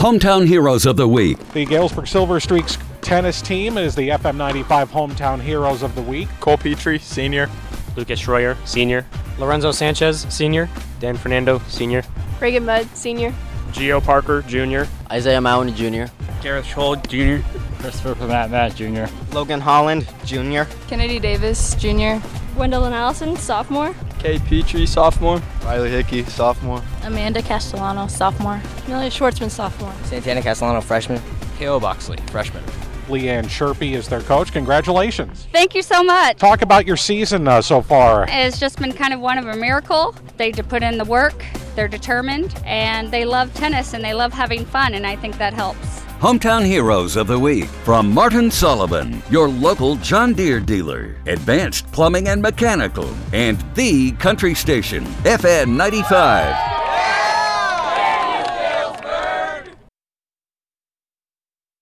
Hometown Heroes of the Week. The Galesburg Silver Streaks tennis team is the FM 95 Hometown Heroes of the Week. Cole Petrie, senior. Lucas Schroyer, senior. Lorenzo Sanchez, senior. Dan Fernando, senior. Reagan Mudd, senior. Gio Parker, junior. Isaiah Mountain, junior. Gareth Scholl, junior. Christopher Matt, junior. Logan Holland, junior. Kennedy Davis, junior. Wendell and Allison, sophomore. Kate Petrie, sophomore. Riley Hickey, sophomore. Amanda Castellano, sophomore. Amelia Schwartzman, sophomore. Santana Castellano, freshman. Caleb Oxley, freshman. Leanne Sherpy is their coach. Congratulations. Thank you so much. Talk about your season so far. It's just been kind of one of a miracle. They put in the work, they're determined, and they love tennis and they love having fun, and I think that helps. Hometown Heroes of the Week from Martin Sullivan, your local John Deere dealer, Advanced Plumbing and Mechanical, and the Country Station, FN 95.